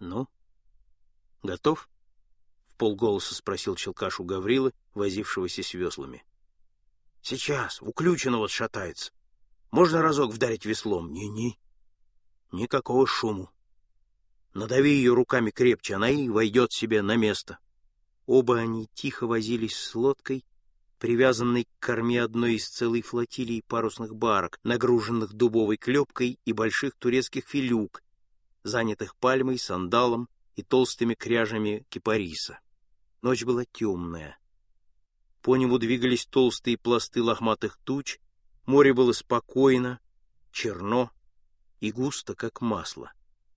Ну, готов? Вполголоса спросил Челкаш у Гаврилы, возившегося с веслами. Сейчас, уключено вот шатается. Можно разок вдарить веслом? Не-не. Никакого шуму. Надави ее руками крепче, она и войдет себе на место. Оба они тихо возились с лодкой, привязанной к корме одной из целой флотилии парусных барок, нагруженных дубовой клепкой и больших турецких филюк, занятых пальмой, сандалом и толстыми кряжами кипариса. Ночь была темная. По небу двигались толстые пласты лохматых туч, море было спокойно, черно и густо, как масло.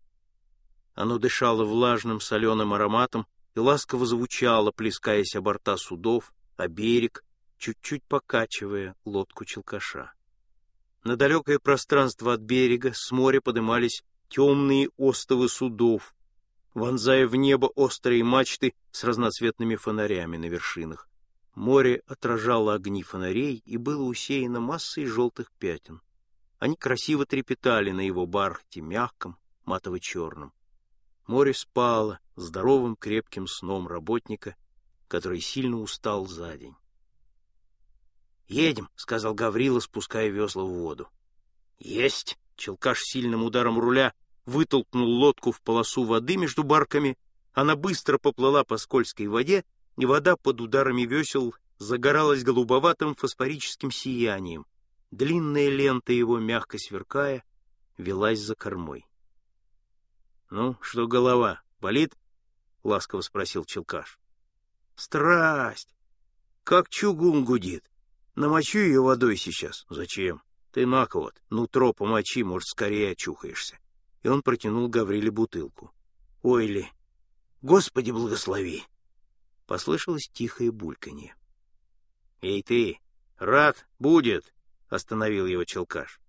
Оно дышало влажным соленым ароматом и ласково звучало, плескаясь о борта судов, о берег, чуть-чуть покачивая лодку Челкаша. На далекое пространство от берега с моря подымались темные остовы судов, вонзая в небо острые мачты с разноцветными фонарями на вершинах. Море отражало огни фонарей и было усеяно массой желтых пятен. Они красиво трепетали на его бархате, мягком, матово-черном. Море спало здоровым крепким сном работника, который сильно устал за день. «Едем», — сказал Гаврила, спуская весла в воду. «Есть!» — Челкаш сильным ударом руля вытолкнул лодку в полосу воды между барками. Она быстро поплыла по скользкой воде, и вода под ударами весел загоралась голубоватым фосфорическим сиянием. Длинная лента его, мягко сверкая, велась за кормой. — Ну, что голова, болит? — ласково спросил Челкаш. — Страсть! Как чугун гудит. Намочу ее водой сейчас. — Зачем? Ты на-ка вот, нутро помочи, может, скорее очухаешься. И он протянул Гавриле бутылку. — Ой ли! Господи благослови! Послышалось тихое бульканье. — Эй ты, рад будет! — остановил его Челкаш.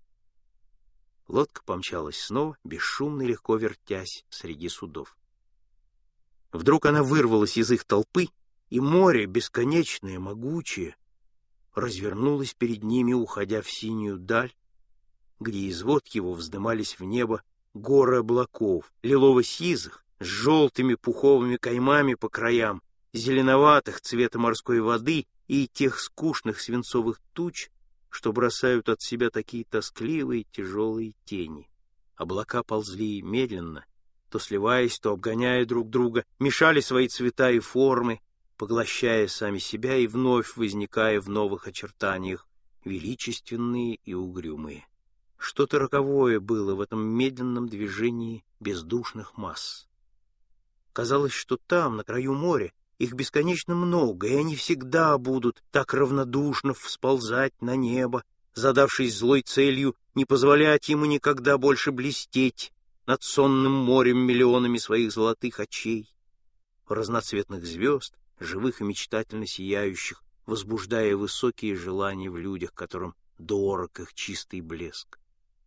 Лодка помчалась снова, бесшумно и легко вертясь среди судов. Вдруг она вырвалась из их толпы, и море, бесконечное, могучее, развернулось перед ними, уходя в синюю даль, где из вод его вздымались в небо горы облаков, лилово-сизых, с желтыми пуховыми каймами по краям, зеленоватых цвета морской воды и тех скучных свинцовых туч, что бросают от себя такие тоскливые тяжелые тени. Облака ползли медленно, то сливаясь, то обгоняя друг друга, мешали свои цвета и формы, поглощая сами себя и вновь возникая в новых очертаниях, величественные и угрюмые. Что-то роковое было в этом медленном движении бездушных масс. Казалось, что там, на краю моря, их бесконечно много, и они всегда будут так равнодушно всползать на небо, задавшись злой целью не позволять ему никогда больше блестеть над сонным морем миллионами своих золотых очей, разноцветных звезд, живых и мечтательно сияющих, возбуждая высокие желания в людях, которым дорог их чистый блеск.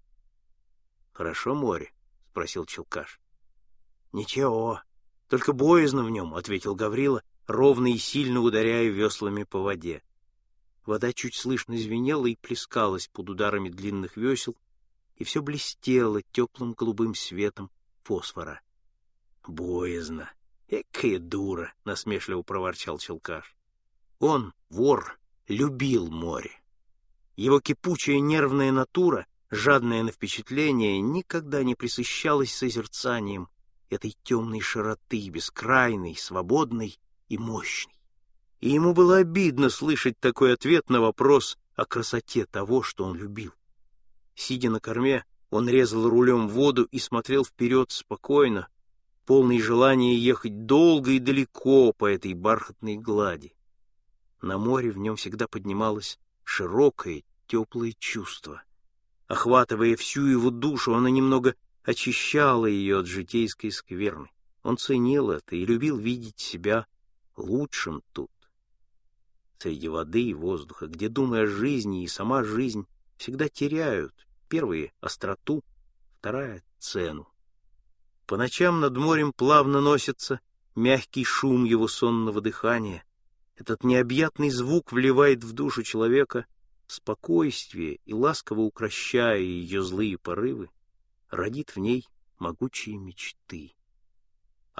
— Хорошо море? — спросил Челкаш. — Ничего. Только боязно в нем, — ответил Гаврила, ровно и сильно ударяя веслами по воде. Вода чуть слышно звенела и плескалась под ударами длинных весел, и все блестело теплым голубым светом фосфора. — Боязно! Экая дура! — насмешливо проворчал Челкаш. Он, вор, любил море. Его кипучая нервная натура, жадная на впечатления, никогда не пресыщалась созерцанием этой темной широты, бескрайной, свободной и мощной. И ему было обидно слышать такой ответ на вопрос о красоте того, что он любил. Сидя на корме, он резал рулем воду и смотрел вперед спокойно, полный желания ехать долго и далеко по этой бархатной глади. На море в нем всегда поднималось широкое, теплое чувство. Охватывая всю его душу, оно немного очищало ее от житейской скверны. Он ценил это и любил видеть себя лучшим тут, среди воды и воздуха, где, думая о жизни и сама жизнь, всегда теряют, первые — остроту, вторая — цену. По ночам над морем плавно носится мягкий шум его сонного дыхания. Этот необъятный звук вливает в душу человека спокойствие и, ласково укрощая ее злые порывы, родит в ней могучие мечты.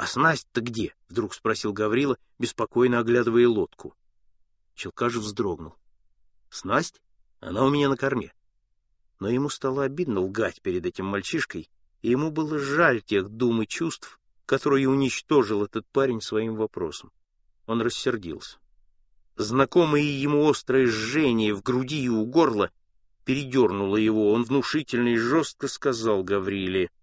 «А снасть-то где?» — вдруг спросил Гаврила, беспокойно оглядывая лодку. Челкаш вздрогнул. «Снасть? Она у меня на корме». Но ему стало обидно лгать перед этим мальчишкой, и ему было жаль тех дум и чувств, которые уничтожил этот парень своим вопросом. Он рассердился. Знакомое ему острое жжение в груди и у горла передернуло его. Он внушительно и жестко сказал Гавриле: